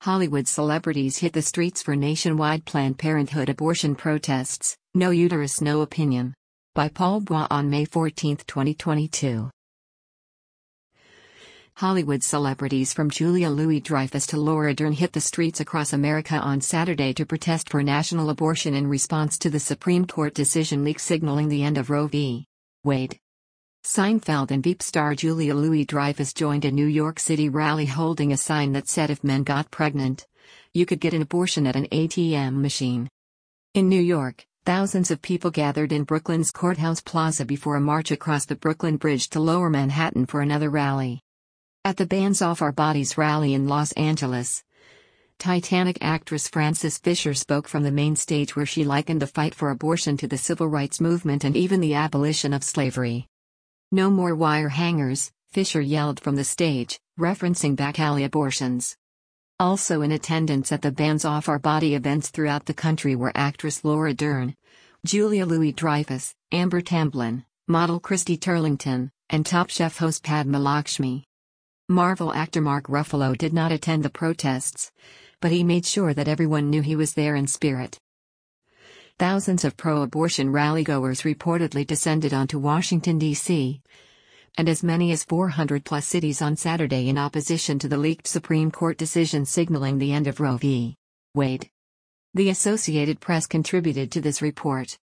Hollywood celebrities hit the streets for nationwide Planned Parenthood abortion protests. No uterus, no opinion. By Paul Bois on May 14, 2022. Hollywood celebrities from Julia Louis-Dreyfus to Laura Dern hit the streets across America on Saturday to protest for national abortion in response to the Supreme Court decision leak signaling the end of Roe v. Wade. Seinfeld and Veep star Julia Louis-Dreyfus joined a New York City rally holding a sign that said if men got pregnant, you could get an abortion at an ATM machine. In New York, thousands of people gathered in Brooklyn's Courthouse Plaza before a march across the Brooklyn Bridge to Lower Manhattan for another rally. At the Bands Off Our Bodies rally in Los Angeles, Titanic actress Frances Fisher spoke from the main stage where she likened the fight for abortion to the civil rights movement and even the abolition of slavery. "No more wire hangers," Fisher yelled from the stage, referencing back alley abortions. Also in attendance at the Bands Off Our Body events throughout the country were actress Laura Dern, Julia Louis-Dreyfus, Amber Tamblyn, model Christy Turlington, and Top Chef host Padma Lakshmi. Marvel actor Mark Ruffalo did not attend the protests, but he made sure that everyone knew he was there in spirit. Thousands of pro-abortion rallygoers reportedly descended onto Washington, D.C., and as many as 400-plus cities on Saturday in opposition to the leaked Supreme Court decision signaling the end of Roe v. Wade. The Associated Press contributed to this report.